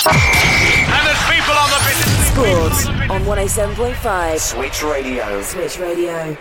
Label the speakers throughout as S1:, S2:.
S1: And there's people on the business.
S2: Sports on 107.5
S3: Switch Radio.
S2: Switch Radio.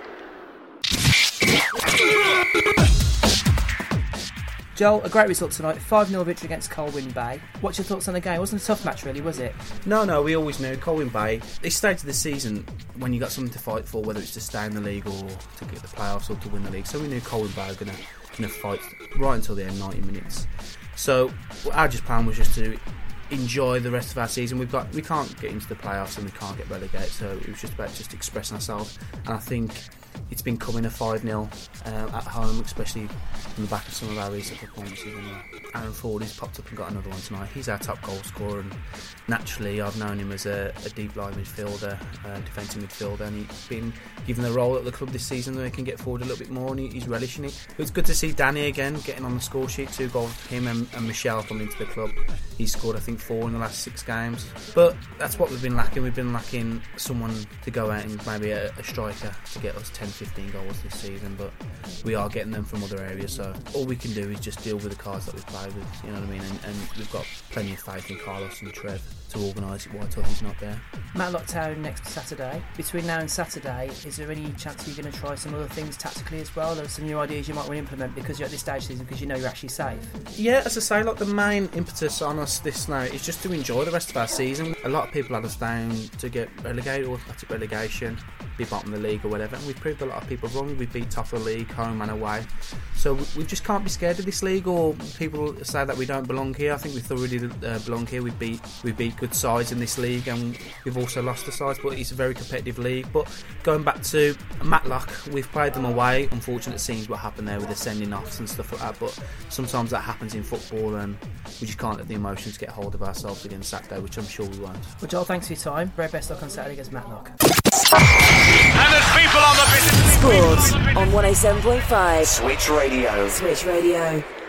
S4: Joel, a great result tonight, 5-0 victory against Colwyn Bay. What's your thoughts on the game? It wasn't a tough match really, was it?
S5: No, we always knew Colwyn Bay, this stage of the season, when you got something to fight for, whether it's to stay in the league or to get the playoffs or to win the league, so we knew Colwyn Bay were going to fight right until the end, 90 minutes. So our plan was just to enjoy the rest of our season. We can't get into the playoffs and we can't get relegated, so it was just about expressing ourselves. And I think it's been coming a 5-0 at home, especially on the back of some of our recent performances. And Aaron Ford has popped up and got another one tonight. He's our top goal scorer, and naturally I've known him as a deep line midfielder, defensive midfielder, and he's been given the role at the club this season where he can get forward a little bit more, and he's relishing it. It was good to see Danny again getting on the score sheet. 2 goals for him, and Michelle coming into the club. He's scored I think 4 in the last 6 games. But that's what we've been lacking. We've been lacking someone to go out and maybe a striker to get us 10-15 goals this season, but we are getting them from other areas, so all we can do is just deal with the cards that we play with, you know what I mean, and we've got plenty of faith in Carlos and Trev to organise it while Tuffy's not there.
S4: Matlock Town next Saturday. Between now and Saturday, is there any chance you're going to try some other things tactically as well, or some new ideas you might want to implement because you're at this stage of the season, because you know you're actually safe?
S5: Yeah, as I say, like the main impetus on us this now is just to enjoy the rest of our season. A lot of people had us down to get relegated, automatic relegation, be bottom of the league or whatever, and we've proved a lot of people wrong. We've beat top of the league, home and away, so we just can't be scared of this league, or people say that we don't belong here. I think we thoroughly belong here. We beat good sides in this league, and we've also lost the sides, but it's a very competitive league. But going back to Matlock, we've played them away. Unfortunate scenes what happened there with the sending offs and stuff like that, but sometimes that happens in football, and we just can't let the emotions get hold of ourselves again Saturday, which I'm sure we won't.
S4: Well, Joel, thanks for your time. Very best luck on Saturday against Matlock.
S1: And there's people on the business.
S2: Sports on 107.5
S3: Switch Radio.
S2: Switch Radio.